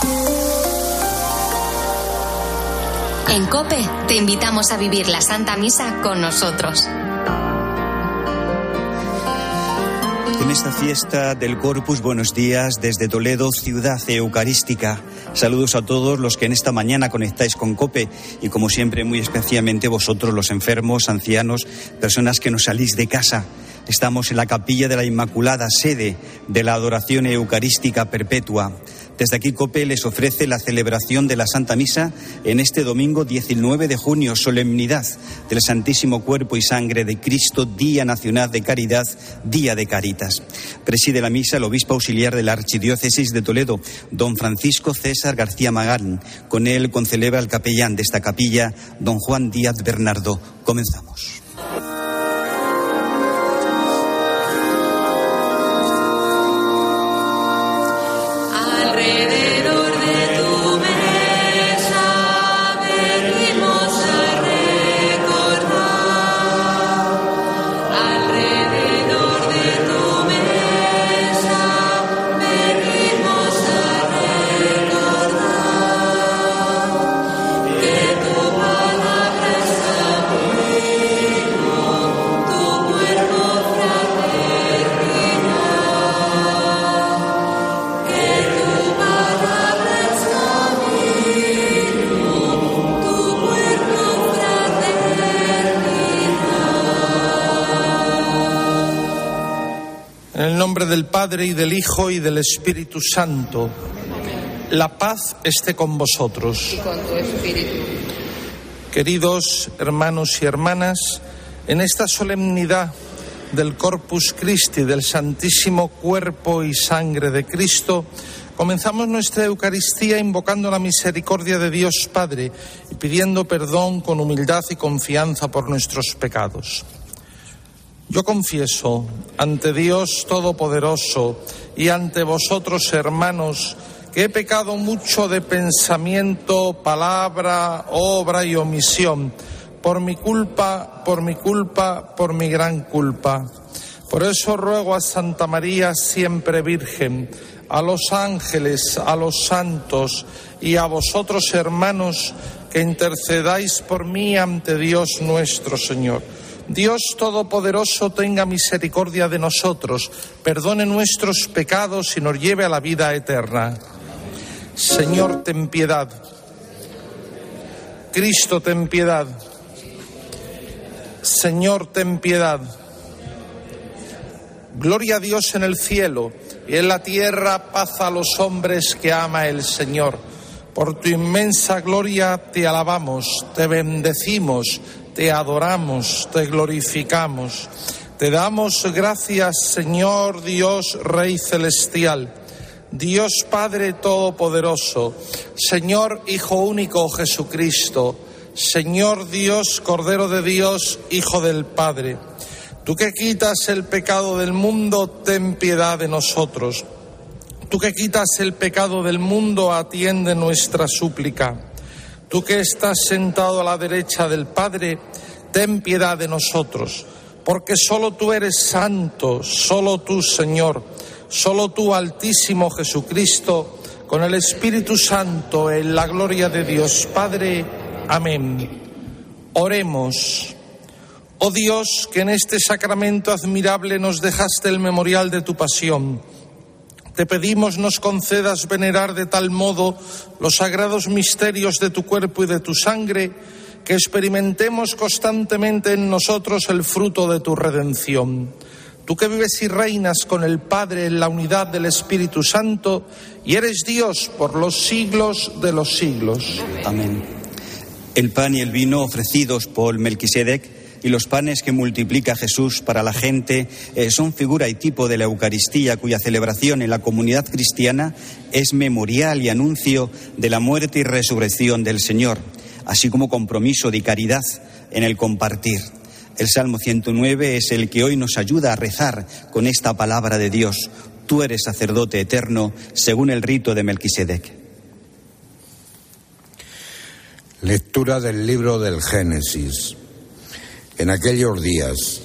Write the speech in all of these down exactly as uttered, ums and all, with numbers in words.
En COPE te invitamos a vivir la Santa Misa con nosotros. En esta fiesta del Corpus, buenos días desde Toledo, ciudad eucarística. Saludos a todos los que en esta mañana conectáis con COPE y, como siempre, muy especialmente vosotros, los enfermos, ancianos, personas que no salís de casa. Estamos en la capilla de la Inmaculada, sede de la adoración eucarística perpetua. Desde aquí COPE les ofrece la celebración de la Santa Misa en este domingo diecinueve de junio, solemnidad del Santísimo Cuerpo y Sangre de Cristo, Día Nacional de Caridad, Día de Caritas. Preside la misa el obispo auxiliar de la Archidiócesis de Toledo, don Francisco César García Magán. Con él concelebra el capellán de esta capilla, don Juan Díaz Bernardo. Comenzamos. Del Padre y del Hijo y del Espíritu Santo. La paz esté con vosotros. Y con tu espíritu. Queridos hermanos y hermanas, en esta solemnidad del Corpus Christi, del Santísimo Cuerpo y Sangre de Cristo, comenzamos nuestra Eucaristía invocando la misericordia de Dios Padre y pidiendo perdón con humildad y confianza por nuestros pecados. Yo confieso ante Dios Todopoderoso y ante vosotros, hermanos, que he pecado mucho de pensamiento, palabra, obra y omisión, por mi culpa, por mi culpa, por mi gran culpa. Por eso ruego a Santa María, siempre Virgen, a los ángeles, a los santos y a vosotros, hermanos, que intercedáis por mí ante Dios nuestro Señor. Dios Todopoderoso tenga misericordia de nosotros, perdone nuestros pecados y nos lleve a la vida eterna. Señor, ten piedad. Cristo, ten piedad. Señor, ten piedad. Gloria a Dios en el cielo y en la tierra paz a los hombres que ama el Señor. Por tu inmensa gloria te alabamos, te bendecimos, te adoramos, te glorificamos. Te damos gracias, Señor Dios, Rey Celestial, Dios Padre Todopoderoso, Señor Hijo Único Jesucristo, Señor Dios, Cordero de Dios, Hijo del Padre. Tú que quitas el pecado del mundo, ten piedad de nosotros. Tú que quitas el pecado del mundo, atiende nuestra súplica. Tú que estás sentado a la derecha del Padre, ten piedad de nosotros, porque solo tú eres santo, solo tú, Señor, solo tú, Altísimo Jesucristo, con el Espíritu Santo, en la gloria de Dios Padre. Amén. Oremos. Oh Dios, que en este sacramento admirable nos dejaste el memorial de tu pasión, te pedimos nos concedas venerar de tal modo los sagrados misterios de tu cuerpo y de tu sangre, que experimentemos constantemente en nosotros el fruto de tu redención. Tú que vives y reinas con el Padre en la unidad del Espíritu Santo, y eres Dios por los siglos de los siglos. Amén. El pan y el vino ofrecidos por Melquisedec y los panes que multiplica Jesús para la gente eh, son figura y tipo de la Eucaristía, cuya celebración en la comunidad cristiana es memorial y anuncio de la muerte y resurrección del Señor, así como compromiso de caridad en el compartir. El Salmo ciento nueve es el que hoy nos ayuda a rezar con esta palabra de Dios. Tú eres sacerdote eterno, según el rito de Melquisedec. Lectura del libro del Génesis. En aquellos días,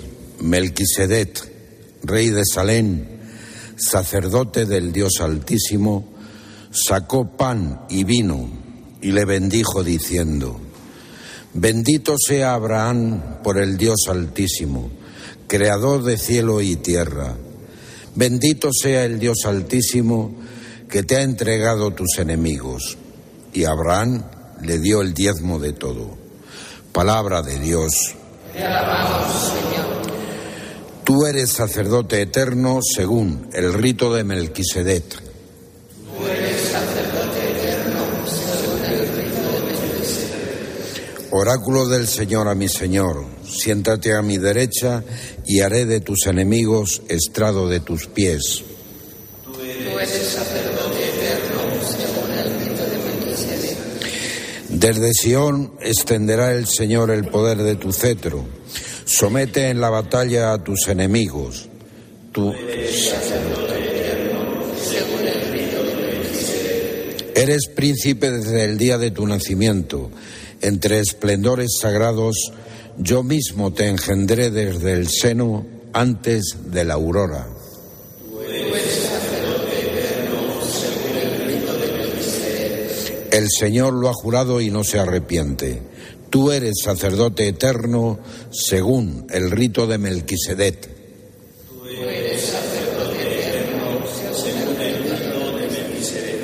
Melquisedec, rey de Salem, sacerdote del Dios Altísimo, sacó pan y vino y le bendijo diciendo: Bendito sea Abraham por el Dios Altísimo, creador de cielo y tierra. Bendito sea el Dios Altísimo que te ha entregado tus enemigos. Y Abraham le dio el diezmo de todo. Palabra de Dios. Te alabamos, Señor. Tú eres sacerdote eterno según el rito de Melquisedec. Tú eres sacerdote eterno según el rito de Melquisedec. Oráculo del Señor a mi Señor, siéntate a mi derecha y haré de tus enemigos estrado de tus pies. Tú eres sacerdote eterno según el rito de Melquisedec. Desde Sión extenderá el Señor el poder de tu cetro. Somete en la batalla a tus enemigos. Tú eres sacerdote eterno según el rito de Melquisedec. Eres príncipe desde el día de tu nacimiento. Entre esplendores sagrados, yo mismo te engendré desde el seno antes de la aurora. Tú eres sacerdote eterno según el rito de Melquisedec. El Señor lo ha jurado y no se arrepiente. Tú eres sacerdote eterno según el rito de Melquisedec. Tú eres sacerdote eterno según el rito de Melquisedec.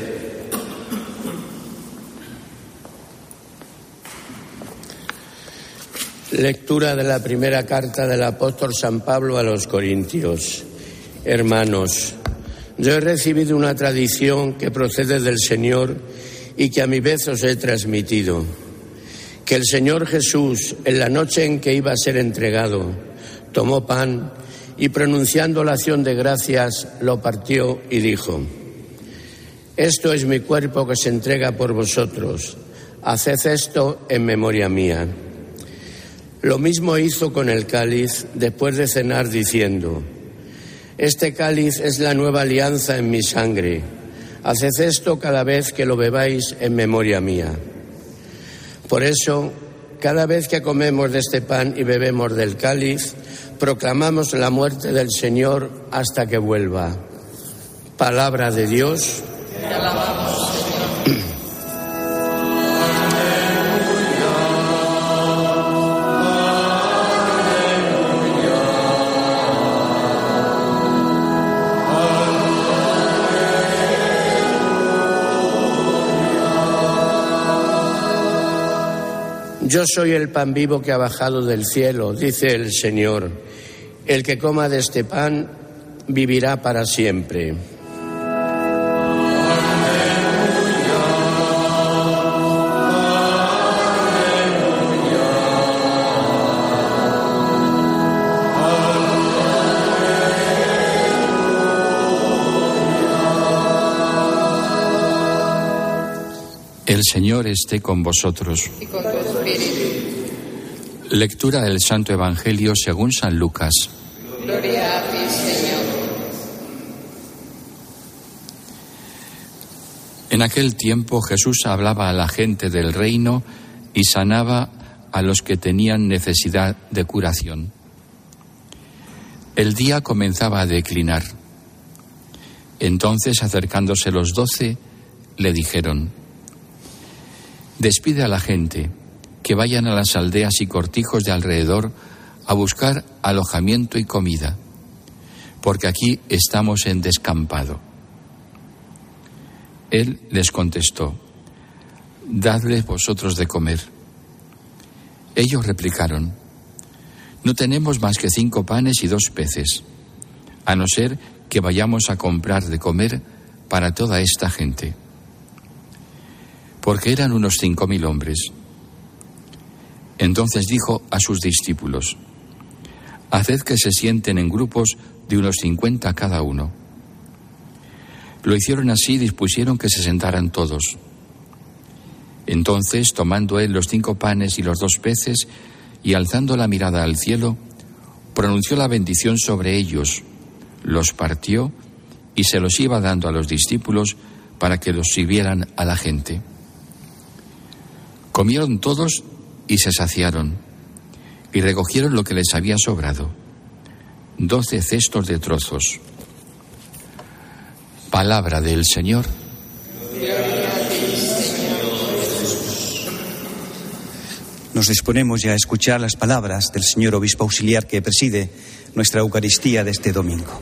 Lectura de la primera carta del apóstol San Pablo a los Corintios. Hermanos, yo he recibido una tradición que procede del Señor y que a mi vez os he transmitido. Que el Señor Jesús, en la noche en que iba a ser entregado, tomó pan y, pronunciando la acción de gracias, lo partió y dijo: Esto es mi cuerpo que se entrega por vosotros. Haced esto en memoria mía. Lo mismo hizo con el cáliz después de cenar, diciendo: Este cáliz es la nueva alianza en mi sangre. Haced esto cada vez que lo bebáis en memoria mía. Por eso, cada vez que comemos de este pan y bebemos del cáliz, proclamamos la muerte del Señor hasta que vuelva. Palabra de Dios. Te alabamos, Señor. Yo soy el pan vivo que ha bajado del cielo, dice el Señor. El que coma de este pan vivirá para siempre. El Señor esté con vosotros. Y con tu espíritu. Lectura del Santo Evangelio según San Lucas. Gloria a ti, Señor. En aquel tiempo Jesús hablaba a la gente del reino y sanaba a los que tenían necesidad de curación. El día comenzaba a declinar. Entonces, acercándose los doce, le dijeron: Despide a la gente, que vayan a las aldeas y cortijos de alrededor a buscar alojamiento y comida, porque aquí estamos en descampado. Él les contestó: Dadles vosotros de comer. Ellos replicaron: No tenemos más que cinco panes y dos peces, a no ser que vayamos a comprar de comer para toda esta gente. Porque eran unos cinco mil hombres. Entonces dijo a sus discípulos: Haced que se sienten en grupos de unos cincuenta cada uno. Lo hicieron así y dispusieron que se sentaran todos. Entonces, tomando él los cinco panes y los dos peces, y alzando la mirada al cielo, pronunció la bendición sobre ellos, los partió y se los iba dando a los discípulos para que los sirvieran a la gente. Comieron todos y se saciaron, y recogieron lo que les había sobrado, doce cestos de trozos. Palabra del Señor. Nos disponemos ya a escuchar las palabras del señor obispo auxiliar que preside nuestra Eucaristía de este domingo.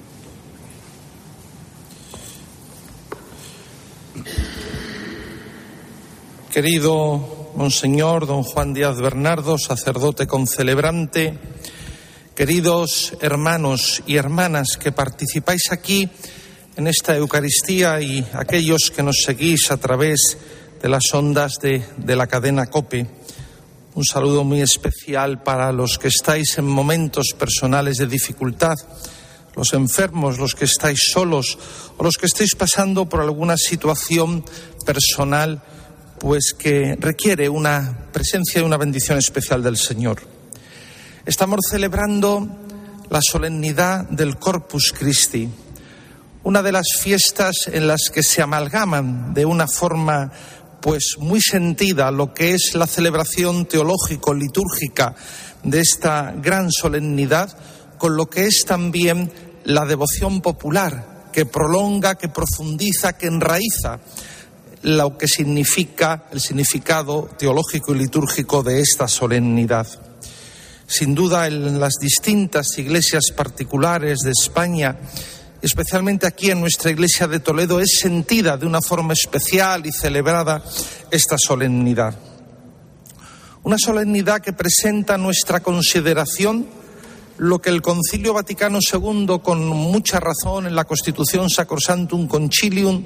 Querido Monseñor don Juan Díaz Bernardo, sacerdote concelebrante, queridos hermanos y hermanas que participáis aquí en esta Eucaristía y aquellos que nos seguís a través de las ondas de, de la cadena COPE, un saludo muy especial para los que estáis en momentos personales de dificultad, los enfermos, los que estáis solos o los que estáis pasando por alguna situación personal pues que requiere una presencia y una bendición especial del Señor. Estamos celebrando la solemnidad del Corpus Christi, una de las fiestas en las que se amalgaman de una forma pues muy sentida lo que es la celebración teológico-litúrgica de esta gran solemnidad con lo que es también la devoción popular que prolonga, que profundiza, que enraiza lo que significa el significado teológico y litúrgico de esta solemnidad. Sin duda, en las distintas iglesias particulares de España, especialmente aquí en nuestra iglesia de Toledo, es sentida de una forma especial y celebrada esta solemnidad. Una solemnidad que presenta a nuestra consideración lo que el Concilio Vaticano segundo, con mucha razón, en la Constitución Sacrosanctum Concilium,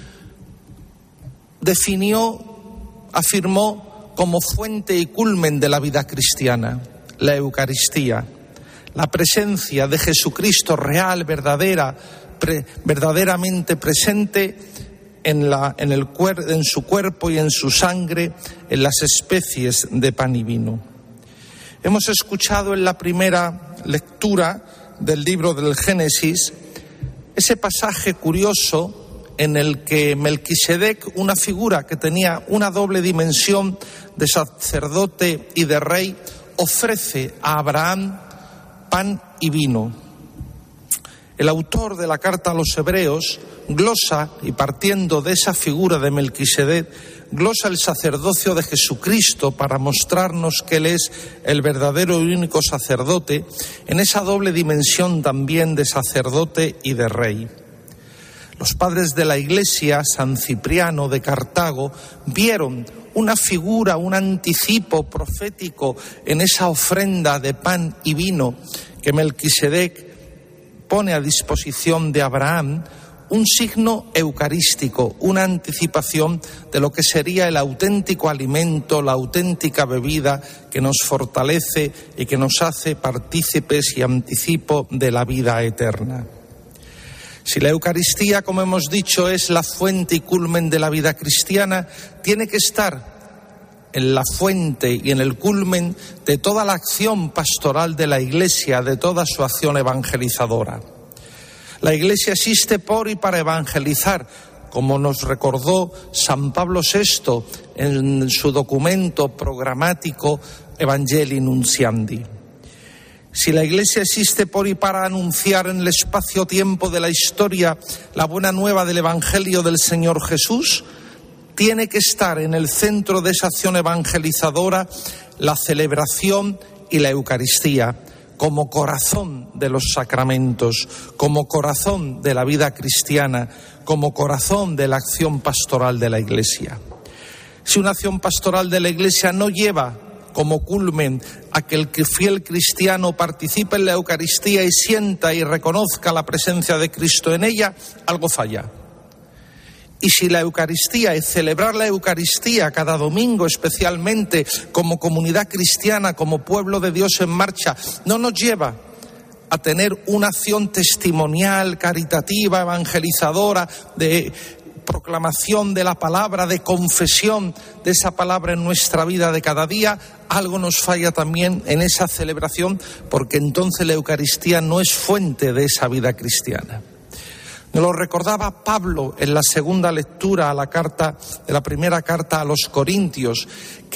definió, afirmó como fuente y culmen de la vida cristiana, la Eucaristía, la presencia de Jesucristo real, verdadera, pre, verdaderamente presente en, la, en, el cuer, en su cuerpo y en su sangre, en las especies de pan y vino. Hemos escuchado en la primera lectura del libro del Génesis ese pasaje curioso en el que Melquisedec, una figura que tenía una doble dimensión de sacerdote y de rey, ofrece a Abraham pan y vino. El autor de la carta a los Hebreos glosa, y partiendo de esa figura de Melquisedec, glosa el sacerdocio de Jesucristo para mostrarnos que Él es el verdadero y único sacerdote, en esa doble dimensión también de sacerdote y de rey. Los padres de la Iglesia, San Cipriano de Cartago, vieron una figura, un anticipo profético en esa ofrenda de pan y vino que Melquisedec pone a disposición de Abraham, un signo eucarístico, una anticipación de lo que sería el auténtico alimento, la auténtica bebida que nos fortalece y que nos hace partícipes y anticipo de la vida eterna. Si la Eucaristía, como hemos dicho, es la fuente y culmen de la vida cristiana, tiene que estar en la fuente y en el culmen de toda la acción pastoral de la Iglesia, de toda su acción evangelizadora. La Iglesia existe por y para evangelizar, como nos recordó San Pablo sexto en su documento programático Evangelii Nunciandi. Si la Iglesia existe por y para anunciar en el espacio-tiempo de la historia la buena nueva del Evangelio del Señor Jesús, tiene que estar en el centro de esa acción evangelizadora la celebración y la Eucaristía, como corazón de los sacramentos, como corazón de la vida cristiana, como corazón de la acción pastoral de la Iglesia. Si una acción pastoral de la Iglesia no lleva como culmen a que el fiel cristiano participe en la Eucaristía y sienta y reconozca la presencia de Cristo en ella, algo falla. Y si la Eucaristía, es celebrar la Eucaristía cada domingo especialmente como comunidad cristiana, como pueblo de Dios en marcha, no nos lleva a tener una acción testimonial, caritativa, evangelizadora, de proclamación de la palabra, de confesión de esa palabra en nuestra vida de cada día, algo nos falla también en esa celebración, porque entonces la Eucaristía no es fuente de esa vida cristiana. Nos lo recordaba Pablo en la segunda lectura a la carta, de la primera carta a los Corintios,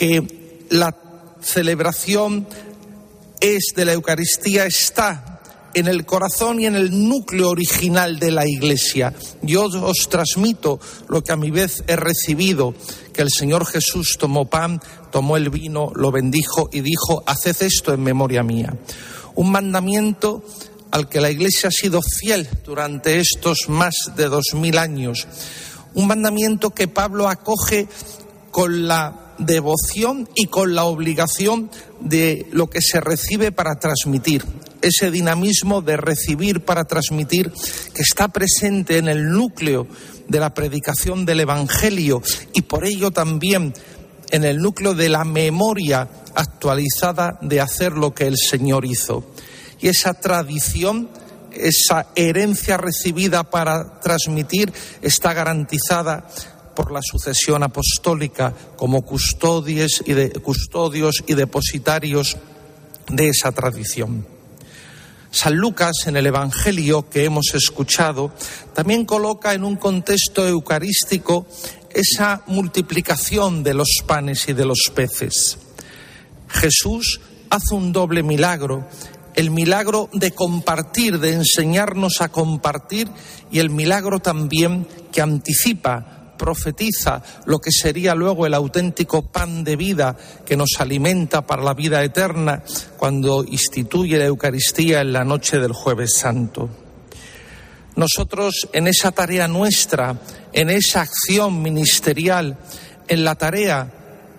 que la celebración es de la Eucaristía está en el corazón y en el núcleo original de la Iglesia. Yo os transmito lo que a mi vez he recibido, que el Señor Jesús tomó pan, tomó el vino, lo bendijo y dijo: haced esto en memoria mía. Un mandamiento al que la Iglesia ha sido fiel durante estos más de dos mil años. Un mandamiento que Pablo acoge con la devoción y con la obligación de lo que se recibe para transmitir. Ese dinamismo de recibir para transmitir que está presente en el núcleo de la predicación del Evangelio y por ello también en el núcleo de la memoria actualizada de hacer lo que el Señor hizo. Y esa tradición, esa herencia recibida para transmitir, está garantizada por la sucesión apostólica como custodios y, de, custodios y depositarios de esa tradición. San Lucas, en el Evangelio que hemos escuchado, también coloca en un contexto eucarístico esa multiplicación de los panes y de los peces. Jesús hace un doble milagro: el milagro de compartir, de enseñarnos a compartir, y el milagro también que anticipa, profetiza lo que sería luego el auténtico pan de vida que nos alimenta para la vida eterna cuando instituye la Eucaristía en la noche del Jueves Santo. Nosotros, en esa tarea nuestra, en esa acción ministerial, en la tarea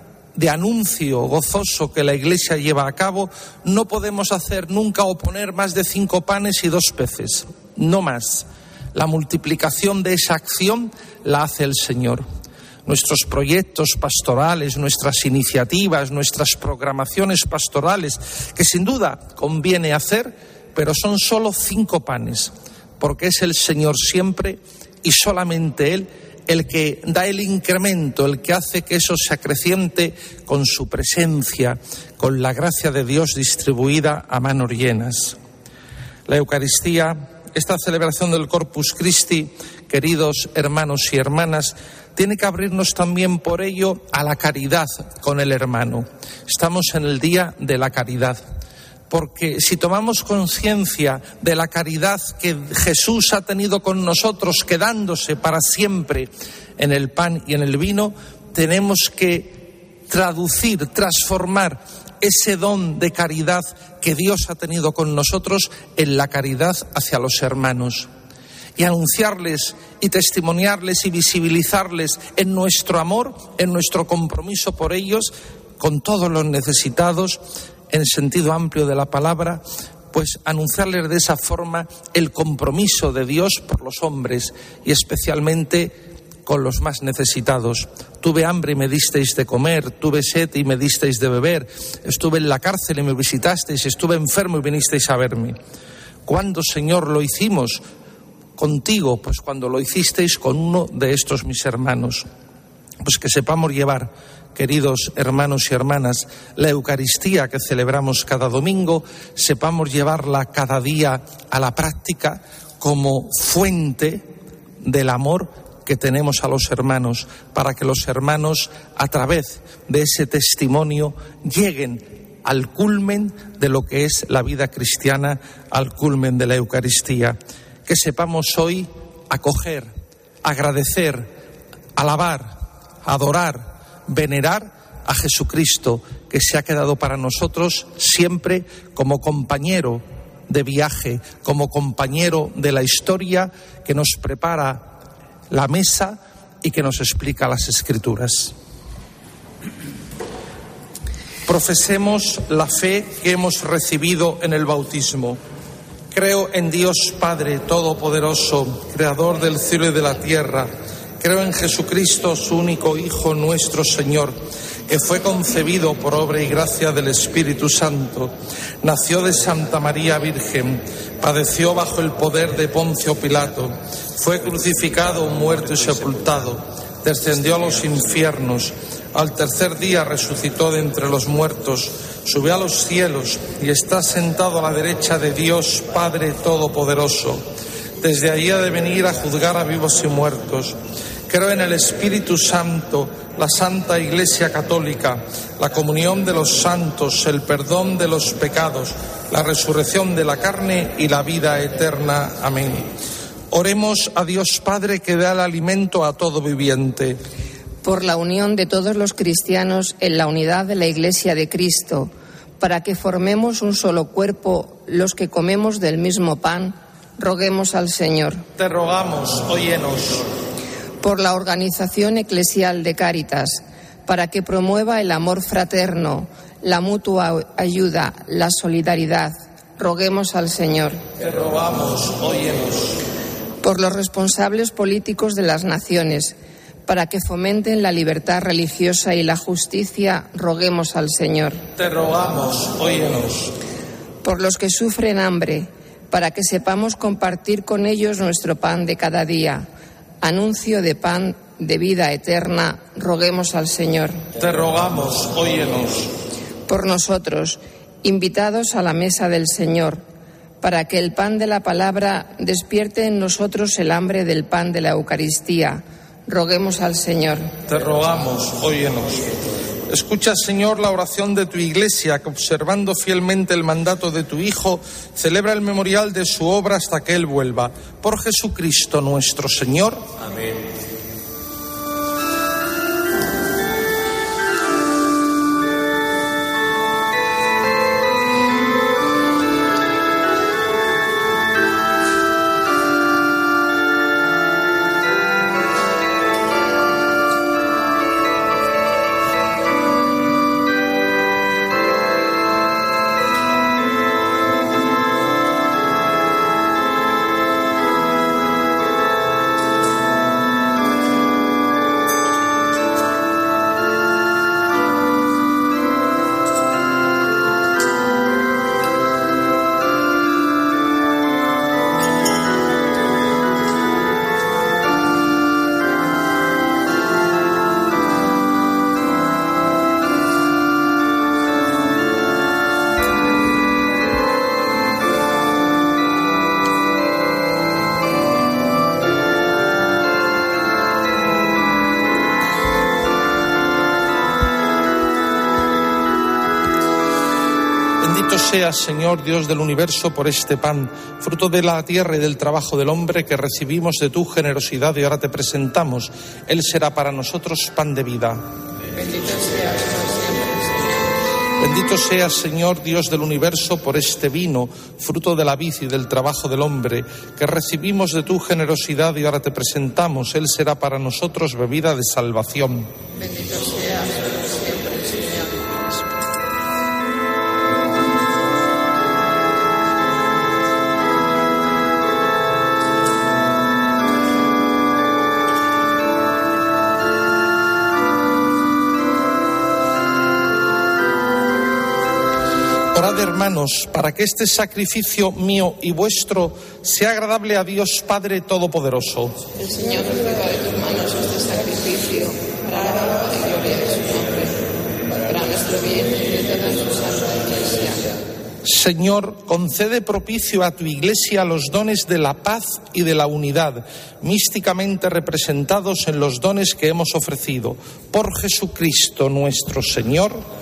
de anuncio gozoso que la Iglesia lleva a cabo, no podemos hacer nunca o poner más de cinco panes y dos peces, no más. La multiplicación de esa acción la hace el Señor. Nuestros proyectos pastorales, nuestras iniciativas, nuestras programaciones pastorales, que sin duda conviene hacer, pero son solo cinco panes, porque es el Señor siempre y solamente Él el que da el incremento, el que hace que eso se acreciente con su presencia, con la gracia de Dios distribuida a manos llenas. La Eucaristía, esta celebración del Corpus Christi, queridos hermanos y hermanas, tiene que abrirnos también por ello a la caridad con el hermano. Estamos en el Día de la Caridad, porque si tomamos conciencia de la caridad que Jesús ha tenido con nosotros, quedándose para siempre en el pan y en el vino, tenemos que traducir, transformar ese don de caridad que Dios ha tenido con nosotros en la caridad hacia los hermanos, y anunciarles y testimoniarles y visibilizarles en nuestro amor, en nuestro compromiso por ellos, con todos los necesitados, en sentido amplio de la palabra, pues anunciarles de esa forma el compromiso de Dios por los hombres y especialmente con los más necesitados. Tuve hambre y me disteis de comer, tuve sed y me disteis de beber, estuve en la cárcel y me visitasteis, estuve enfermo y vinisteis a verme. ¿Cuándo, Señor, lo hicimos contigo? Pues cuando lo hicisteis con uno de estos mis hermanos. Pues que sepamos llevar, queridos hermanos y hermanas, la Eucaristía que celebramos cada domingo, sepamos llevarla cada día a la práctica como fuente del amor que tenemos a los hermanos, para que los hermanos, a través de ese testimonio, lleguen al culmen de lo que es la vida cristiana, al culmen de la Eucaristía. Que sepamos hoy acoger, agradecer, alabar, adorar, venerar a Jesucristo, que se ha quedado para nosotros siempre como compañero de viaje, como compañero de la historia, que nos prepara la mesa y que nos explica las Escrituras. Profesemos la fe que hemos recibido en el bautismo. Creo en Dios Padre Todopoderoso, Creador del cielo y de la tierra. Creo en Jesucristo, su único Hijo, nuestro Señor, que fue concebido por obra y gracia del Espíritu Santo. Nació de Santa María Virgen, padeció bajo el poder de Poncio Pilato, fue crucificado, muerto y sepultado, descendió a los infiernos, al tercer día resucitó de entre los muertos, subió a los cielos y está sentado a la derecha de Dios Padre Todopoderoso. Desde allí ha de venir a juzgar a vivos y muertos. Creo en el Espíritu Santo, la Santa Iglesia Católica, la comunión de los santos, el perdón de los pecados, la resurrección de la carne y la vida eterna. Amén. Oremos a Dios Padre, que da el alimento a todo viviente. Por la unión de todos los cristianos en la unidad de la Iglesia de Cristo, para que formemos un solo cuerpo los que comemos del mismo pan, roguemos al Señor. Te rogamos, óyenos. Por la organización eclesial de Cáritas, para que promueva el amor fraterno, la mutua ayuda, la solidaridad, roguemos al Señor. Te rogamos, óyenos. Por los responsables políticos de las naciones, para que fomenten la libertad religiosa y la justicia, roguemos al Señor. Te rogamos, óyenos. Por los que sufren hambre, para que sepamos compartir con ellos nuestro pan de cada día, anuncio de pan de vida eterna, roguemos al Señor. Te rogamos, óyenos. Por nosotros, invitados a la mesa del Señor, para que el pan de la palabra despierte en nosotros el hambre del pan de la Eucaristía, roguemos al Señor. Te rogamos, óyenos. Escucha, Señor, la oración de tu Iglesia, que observando fielmente el mandato de tu Hijo, celebra el memorial de su obra hasta que Él vuelva. Por Jesucristo nuestro Señor. Amén. Seas, Señor, Dios del universo, por este pan, fruto de la tierra y del trabajo del hombre, que recibimos de tu generosidad y ahora te presentamos. Él será para nosotros pan de vida. Bendito seas, Señor. Bendito seas, Señor, Dios del universo, por este vino, fruto de la vid y del trabajo del hombre, que recibimos de tu generosidad y ahora te presentamos. Él será para nosotros bebida de salvación. Bendito seas. Orad, hermanos, para que este sacrificio mío y vuestro sea agradable a Dios Padre Todopoderoso. El Señor reciba de tus manos este sacrificio, para la honra y gloria de su nombre, para nuestro bien y de toda su santa Iglesia. Señor, concede propicio a tu Iglesia los dones de la paz y de la unidad, místicamente representados en los dones que hemos ofrecido. Por Jesucristo nuestro Señor.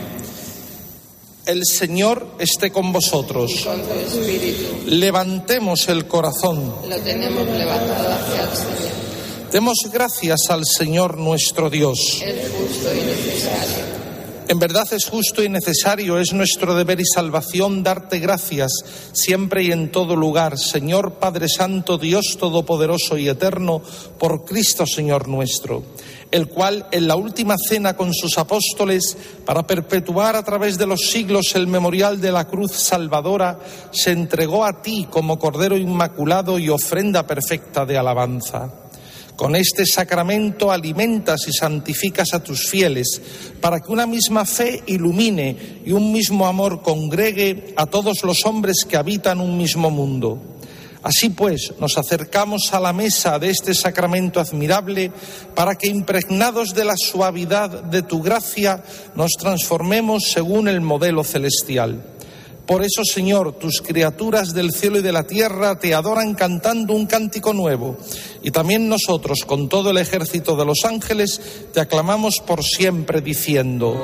El Señor esté con vosotros. Y con tu espíritu. Levantemos el corazón. Lo tenemos levantado hacia el Señor. Demos gracias al Señor nuestro Dios. Es justo y necesario. En verdad es justo y necesario, es nuestro deber y salvación darte gracias siempre y en todo lugar, Señor Padre Santo, Dios Todopoderoso y Eterno, por Cristo Señor nuestro, el cual en la última cena con sus apóstoles, para perpetuar a través de los siglos el memorial de la cruz salvadora, se entregó a ti como Cordero Inmaculado y ofrenda perfecta de alabanza. Con este sacramento alimentas y santificas a tus fieles, para que una misma fe ilumine y un mismo amor congregue a todos los hombres que habitan un mismo mundo. Así pues, nos acercamos a la mesa de este sacramento admirable, para que, impregnados de la suavidad de tu gracia, nos transformemos según el modelo celestial. Por eso, Señor, tus criaturas del cielo y de la tierra te adoran cantando un cántico nuevo. Y también nosotros, con todo el ejército de los ángeles, te aclamamos por siempre diciendo: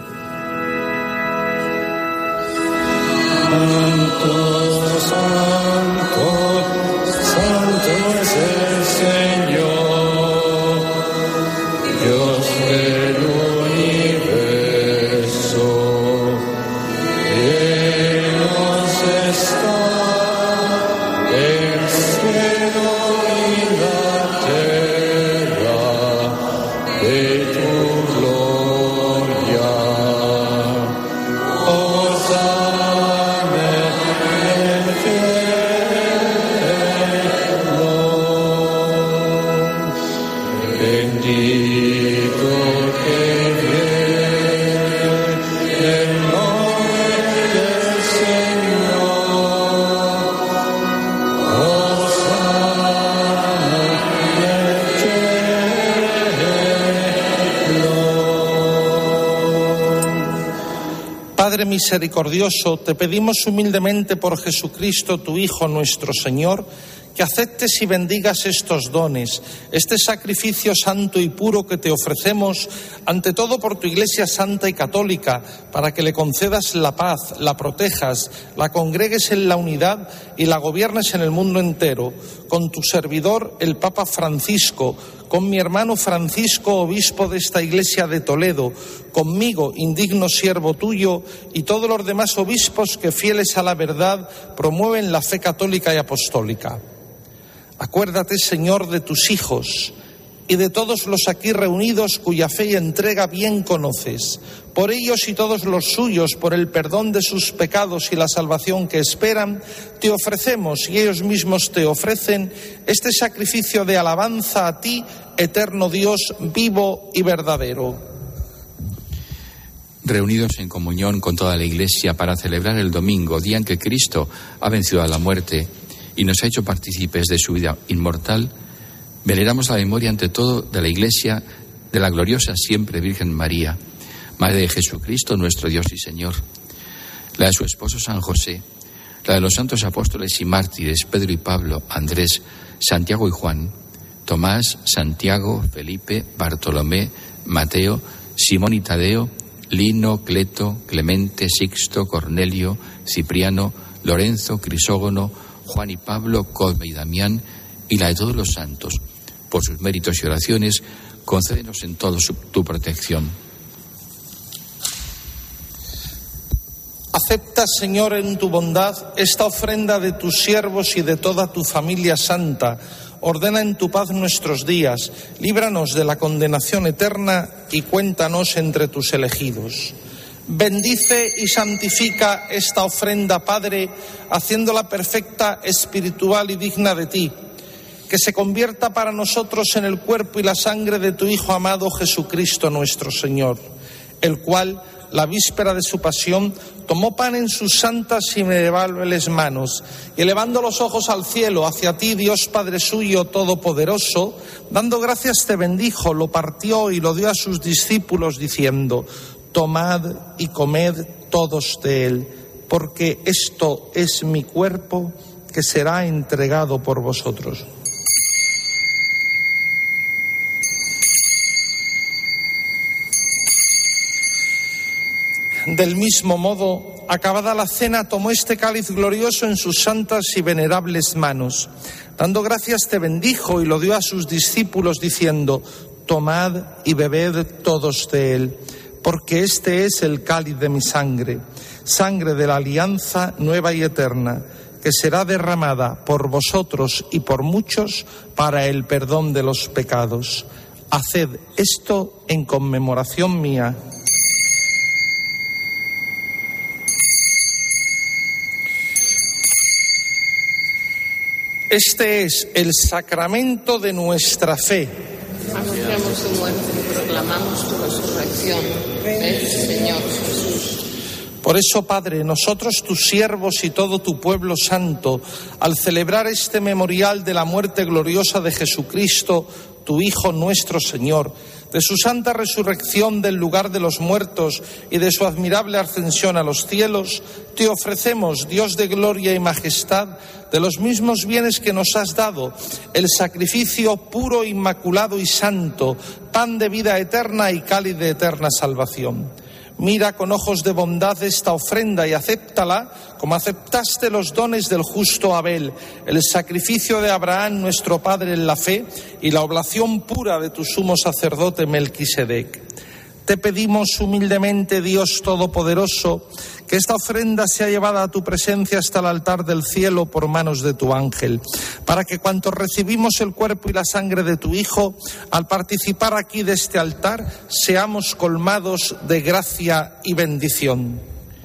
Santo, santo, santo es el Señor, Dios del universo. Llenos está el cielo y la tierra de tu gloria. Hosana en el cielo. Bendito que viene el nombre del Señor. Hosana en el cielo. Padre misericordioso, te pedimos humildemente por Jesucristo, tu Hijo nuestro Señor, que aceptes y bendigas estos dones, este sacrificio santo y puro que te ofrecemos, ante todo por tu Iglesia santa y católica, para que le concedas la paz, la protejas, la congregues en la unidad y la gobiernes en el mundo entero, con tu servidor, el Papa Francisco, con mi hermano Francisco, obispo de esta Iglesia de Toledo, conmigo, indigno siervo tuyo, y todos los demás obispos que, fieles a la verdad, promueven la fe católica y apostólica. Acuérdate, Señor, de tus hijos y de todos los aquí reunidos cuya fe y entrega bien conoces. Por ellos y todos los suyos, por el perdón de sus pecados y la salvación que esperan, te ofrecemos y ellos mismos te ofrecen este sacrificio de alabanza a ti, eterno Dios, vivo y verdadero. Reunidos en comunión con toda la Iglesia para celebrar el domingo, día en que Cristo ha vencido a la muerte y nos ha hecho partícipes de su vida inmortal, veneramos la memoria ante todo de la Iglesia, de la gloriosa siempre Virgen María, Madre de Jesucristo, nuestro Dios y Señor, la de su esposo San José, la de los santos apóstoles y mártires Pedro y Pablo, Andrés, Santiago y Juan, Tomás, Santiago, Felipe, Bartolomé, Mateo, Simón y Tadeo, Lino, Cleto, Clemente, Sixto, Cornelio, Cipriano, Lorenzo, Crisógono, Juan y Pablo, Cosme y Damián, y la de todos los santos. Por sus méritos y oraciones, concédenos en todo su, tu protección. Acepta, Señor, en tu bondad esta ofrenda de tus siervos y de toda tu familia santa. Ordena en tu paz nuestros días, líbranos de la condenación eterna y cuéntanos entre tus elegidos. Bendice y santifica esta ofrenda, Padre, haciéndola perfecta, espiritual y digna de ti. Que se convierta para nosotros en el cuerpo y la sangre de tu Hijo amado Jesucristo nuestro Señor, el cual, la víspera de su pasión, tomó pan en sus santas y venerables manos, y elevando los ojos al cielo, hacia ti, Dios Padre suyo todopoderoso, dando gracias te bendijo, lo partió y lo dio a sus discípulos, diciendo: tomad y comed todos de él, porque esto es mi cuerpo que será entregado por vosotros. Del mismo modo, acabada la cena, tomó este cáliz glorioso en sus santas y venerables manos. Dando gracias te bendijo y lo dio a sus discípulos, diciendo: tomad y bebed todos de él, porque este es el cáliz de mi sangre, sangre de la alianza nueva y eterna, que será derramada por vosotros y por muchos para el perdón de los pecados. Haced esto en conmemoración mía. Este es el sacramento de nuestra fe. Anunciamos tu muerte y proclamamos tu resurrección. Ven, Señor Jesús. Por eso, Padre, nosotros tus siervos y todo tu pueblo santo, al celebrar este memorial de la muerte gloriosa de Jesucristo, tu Hijo nuestro Señor, de su santa resurrección del lugar de los muertos y de su admirable ascensión a los cielos, te ofrecemos, Dios de gloria y majestad, de los mismos bienes que nos has dado, el sacrificio puro, inmaculado y santo, pan de vida eterna y cáliz de eterna salvación. Mira con ojos de bondad esta ofrenda y acéptala como aceptaste los dones del justo Abel, el sacrificio de Abraham nuestro padre en la fe y la oblación pura de tu sumo sacerdote Melquisedec. Te pedimos humildemente, Dios Todopoderoso, que esta ofrenda sea llevada a tu presencia hasta el altar del cielo por manos de tu ángel, para que cuantos recibimos el cuerpo y la sangre de tu Hijo, al participar aquí de este altar, seamos colmados de gracia y bendición.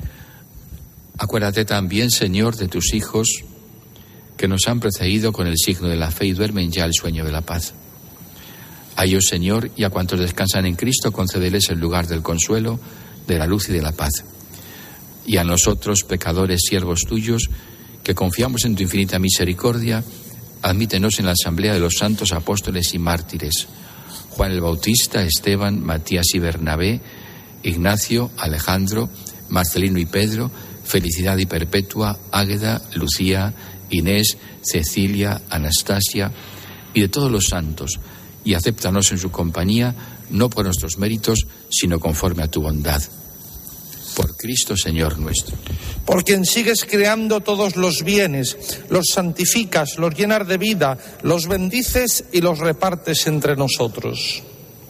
Acuérdate también, Señor, de tus hijos que nos han precedido con el signo de la fe y duermen ya el sueño de la paz. A ellos, Señor, y a cuantos descansan en Cristo, concédeles el lugar del consuelo, de la luz y de la paz. Y a nosotros, pecadores, siervos tuyos, que confiamos en tu infinita misericordia, admítenos en la asamblea de los santos apóstoles y mártires, Juan el Bautista, Esteban, Matías y Bernabé, Ignacio, Alejandro, Marcelino y Pedro, Felicidad y Perpetua, Águeda, Lucía, Inés, Cecilia, Anastasia, y de todos los santos, y acéptanos en su compañía, no por nuestros méritos, sino conforme a tu bondad. Por Cristo, Señor nuestro. Por quien sigues creando todos los bienes, los santificas, los llenas de vida, los bendices y los repartes entre nosotros.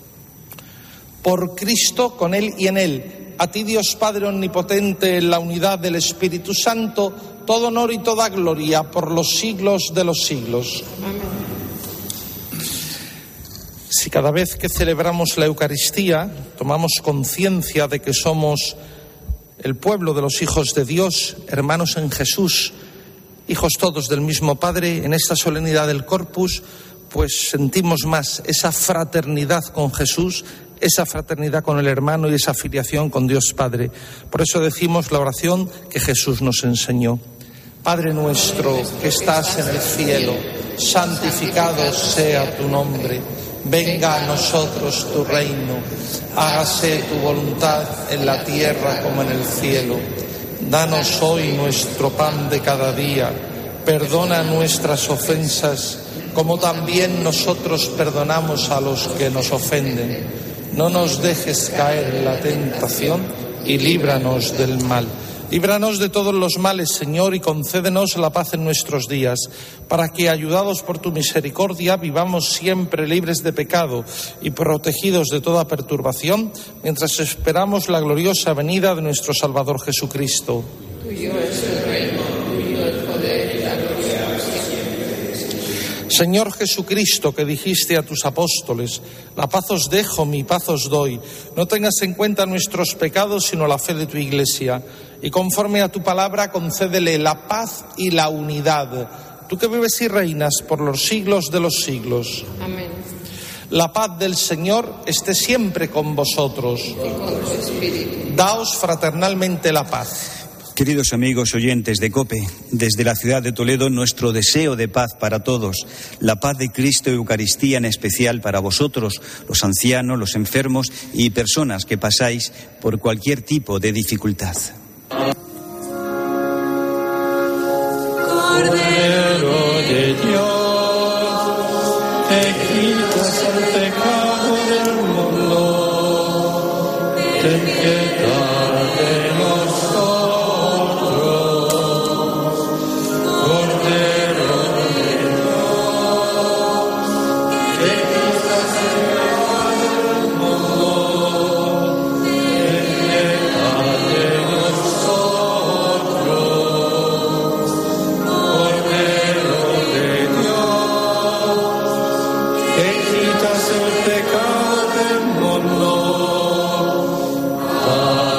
Por Cristo, con Él y en Él, a ti, Dios Padre Omnipotente, en la unidad del Espíritu Santo, todo honor y toda gloria por los siglos de los siglos. Amén. Si cada vez que celebramos la Eucaristía tomamos conciencia de que somos el pueblo de los hijos de Dios, hermanos en Jesús, hijos todos del mismo Padre, en esta solemnidad del Corpus, pues sentimos más esa fraternidad con Jesús, esa fraternidad con el hermano y esa filiación con Dios Padre. Por eso decimos la oración que Jesús nos enseñó. Padre nuestro que estás en el cielo, santificado sea tu nombre. Venga a nosotros tu reino, hágase tu voluntad en la tierra como en el cielo. Danos hoy nuestro pan de cada día, perdona nuestras ofensas, como también nosotros perdonamos a los que nos ofenden. No nos dejes caer en la tentación y líbranos del mal. Líbranos de todos los males, Señor, y concédenos la paz en nuestros días, para que, ayudados por tu misericordia, vivamos siempre libres de pecado y protegidos de toda perturbación, mientras esperamos la gloriosa venida de nuestro Salvador Jesucristo. Tuyo es el reino, tuyo el poder y la gloria siempre. Señor Jesucristo, que dijiste a tus apóstoles, la paz os dejo, mi paz os doy. No tengas en cuenta nuestros pecados, sino la fe de tu Iglesia. Y conforme a tu palabra, concédele la paz y la unidad. Tú que vives y reinas por los siglos de los siglos. Amén. La paz del Señor esté siempre con vosotros. Y con tu espíritu. Daos fraternalmente la paz. Queridos amigos oyentes de COPE, desde la ciudad de Toledo nuestro deseo de paz para todos, la paz de Cristo y Eucaristía en especial para vosotros, los ancianos, los enfermos y personas que pasáis por cualquier tipo de dificultad. Cordero de Dios, te quitas el pecado del mundo, ten piedad de nosotros. Cordero de Dios, te quitas el pecado del mundo, ten piedad de nosotros. Cordero de Dios, que quitas el pecado del mundo.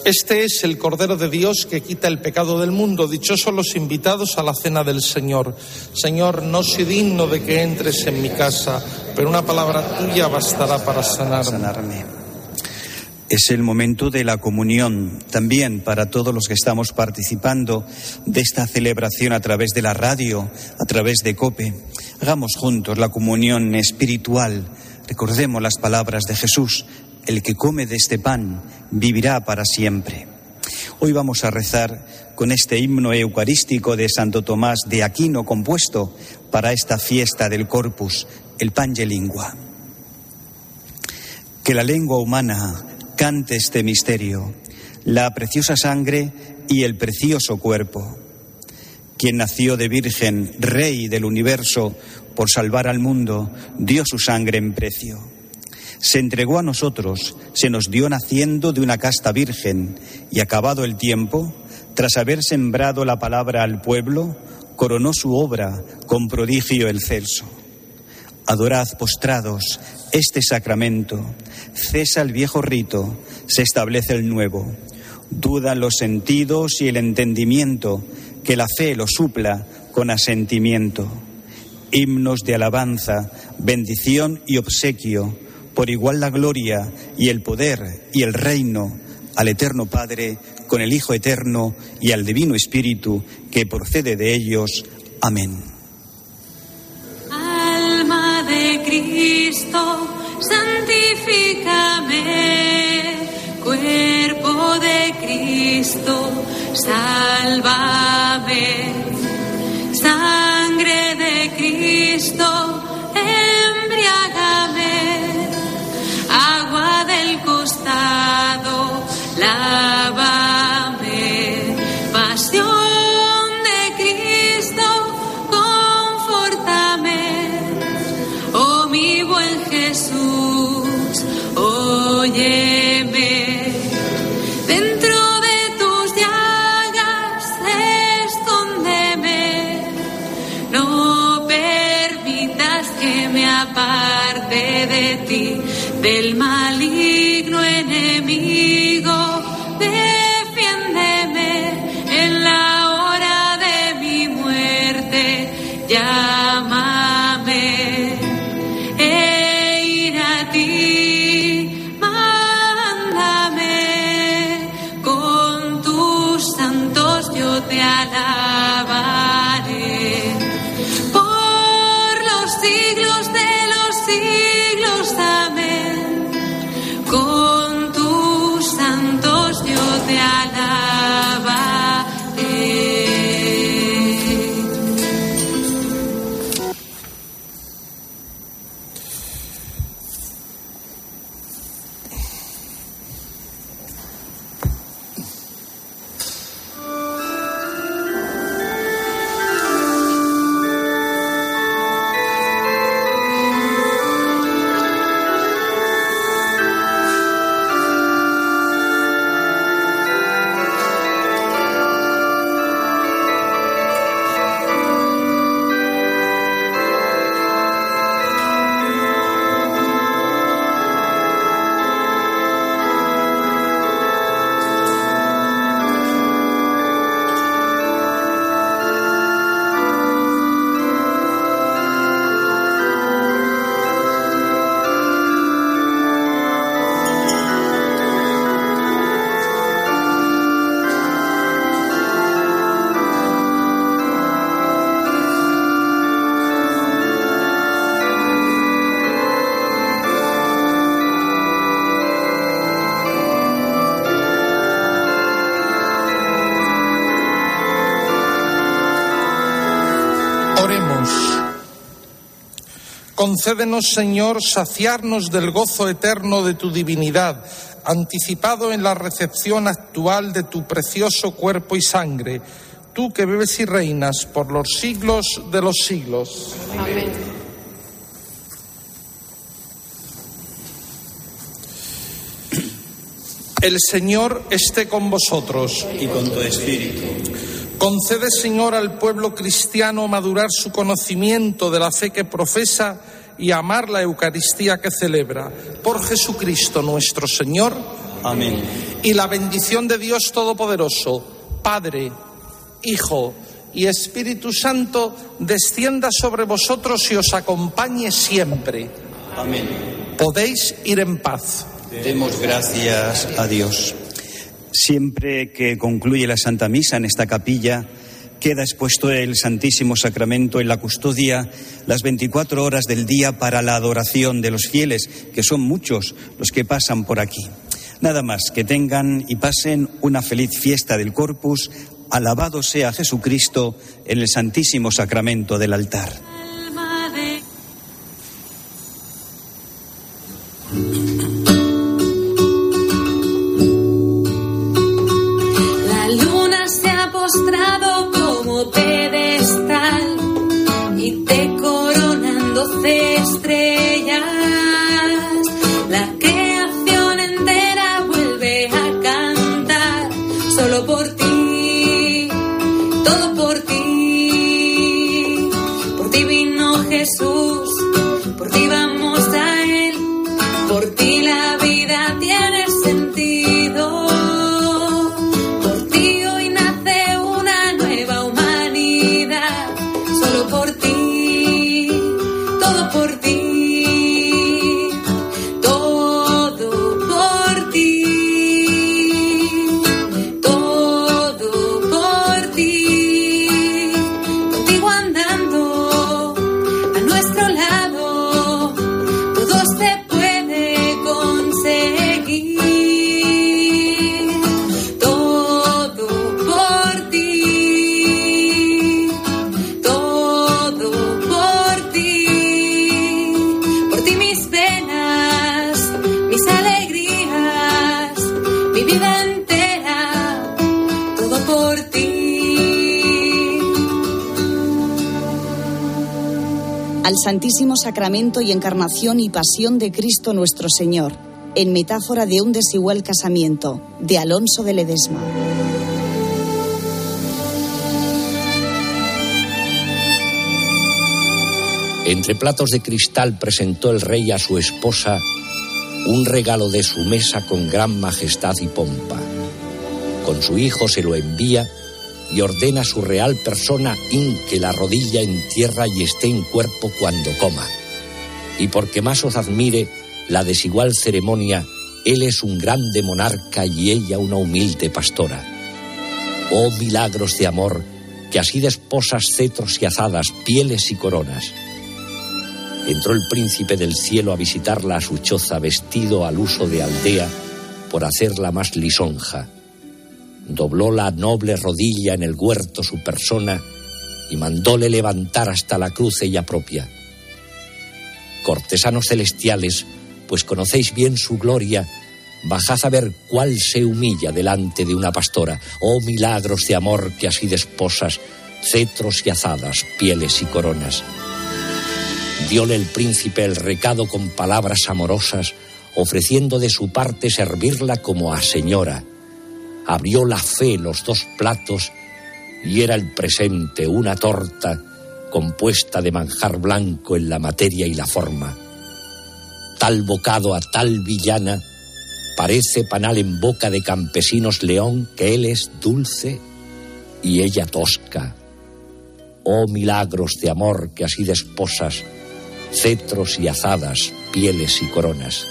Este es el Cordero de Dios que quita el pecado del mundo. Dichosos los invitados a la cena del Señor. Señor, no soy digno de que entres en mi casa, pero una palabra tuya bastará para sanarme. sanarme. Es el momento de la comunión, también para todos los que estamos participando de esta celebración a través de la radio, a través de COPE. Hagamos juntos la comunión espiritual. Recordemos las palabras de Jesús: el que come de este pan vivirá para siempre. Hoy vamos a rezar con este himno eucarístico de Santo Tomás de Aquino, compuesto para esta fiesta del Corpus, el Pange Lingua. Que la lengua humana cante este misterio, la preciosa sangre y el precioso cuerpo. Quien nació de virgen, rey del universo, por salvar al mundo, dio su sangre en precio. Se entregó a nosotros, se nos dio naciendo de una casta virgen, y acabado el tiempo, tras haber sembrado la palabra al pueblo, coronó su obra con prodigio excelso. Adorad postrados este sacramento, cesa el viejo rito, se establece el nuevo. Dudan los sentidos y el entendimiento, que la fe lo supla con asentimiento. Himnos de alabanza, bendición y obsequio, por igual la gloria y el poder y el reino, al eterno Padre, con el Hijo eterno y al Divino Espíritu, que procede de ellos. Amén. Alma de Cristo, santifícame. Cuerpo de Cristo, sálvame. Sangre de Cristo, embriágame. Agua del costado, lávame. Pasión de Cristo, confórtame. Oh mi buen Jesús, óyeme. Dentro de tus llagas, escóndeme. No permitas que me aparte de ti, del maligno enemigo. Defiéndeme en la hora de mi muerte. Llámame e ir a ti. Mándame con tus santos, yo te alabaré por los siglos de los siglos. Amén. Con tus santos yo te alabaré. Oremos. Concédenos, Señor, saciarnos del gozo eterno de tu divinidad, anticipado en la recepción actual de tu precioso cuerpo y sangre, tú que vives y reinas por los siglos de los siglos. Amén. El Señor esté con vosotros. Y con tu espíritu. Concede, Señor, al pueblo cristiano madurar su conocimiento de la fe que profesa y amar la Eucaristía que celebra. Por Jesucristo nuestro Señor. Amén. Y la bendición de Dios Todopoderoso, Padre, Hijo y Espíritu Santo, descienda sobre vosotros y os acompañe siempre. Amén. Podéis ir en paz. Demos gracias a Dios. Siempre que concluye la Santa Misa en esta capilla, queda expuesto el Santísimo Sacramento en la custodia las veinticuatro horas del día para la adoración de los fieles, que son muchos los que pasan por aquí. Nada más, que tengan y pasen una feliz fiesta del Corpus. Alabado sea Jesucristo en el Santísimo Sacramento del altar. La luna se ha postrado como pedestal y te coronan doce estrellas. La creación entera vuelve a cantar solo por ti, todo por ti. Por ti vino Jesús, por ti vamos a Él, por ti la vida tiene sentido. Por ti hoy nace una nueva humanidad, solo por ti, todo por ti. Al Santísimo Sacramento y Encarnación y Pasión de Cristo nuestro Señor, en metáfora de un desigual casamiento, de Alonso de Ledesma. Entre platos de cristal presentó el rey a su esposa un regalo de su mesa con gran majestad y pompa. Con su hijo se lo envía y ordena a su real persona hinque la rodilla en tierra y esté en cuerpo cuando coma. Y porque más os admire la desigual ceremonia, él es un grande monarca y ella una humilde pastora. Oh milagros de amor, que así desposas cetros y azadas, pieles y coronas. Entró el príncipe del cielo a visitarla a su choza, vestido al uso de aldea, por hacerla más lisonja. Dobló la noble rodilla en el huerto su persona y mandóle levantar hasta la cruz ella propia. Cortesanos celestiales, pues conocéis bien su gloria, bajad a ver cuál se humilla delante de una pastora. Oh milagros de amor, que así desposas cetros y azadas, pieles y coronas. Dióle el príncipe el recado con palabras amorosas, ofreciendo de su parte servirla como a señora. Abrió la fe los dos platos y era el presente una torta compuesta de manjar blanco en la materia y la forma. Tal bocado a tal villana parece panal en boca de campesinos león, que él es dulce y ella tosca. Oh milagros de amor, que así desposas cetros y azadas, pieles y coronas.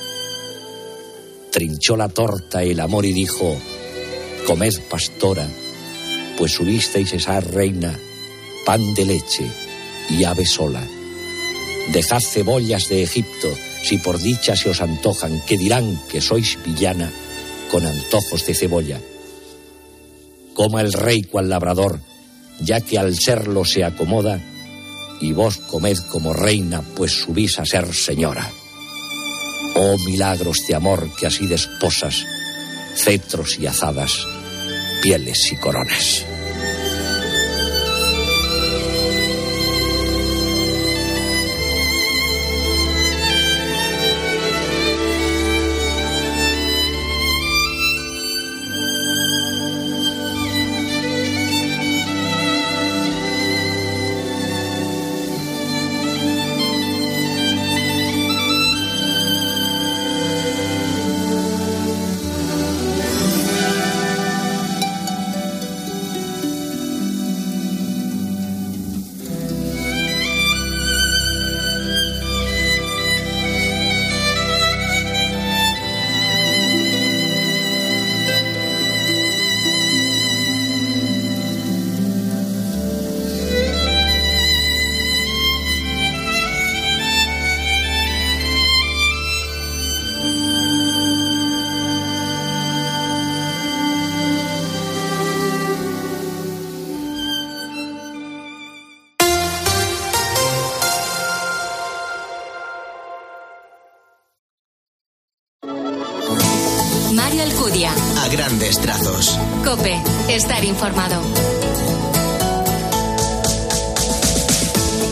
Trinchó la torta el amor y dijo: comed, pastora, pues subisteis esa reina pan de leche y ave sola. Dejad cebollas de Egipto, si por dicha se os antojan, que dirán que sois villana con antojos de cebolla. Coma el rey cual labrador, ya que al serlo se acomoda, y vos comed como reina, pues subís a ser señora. Oh milagros de amor, que así desposas cetros y azadas, pieles y coronas. Alcudia. A grandes trazos. COPE. Estar informado.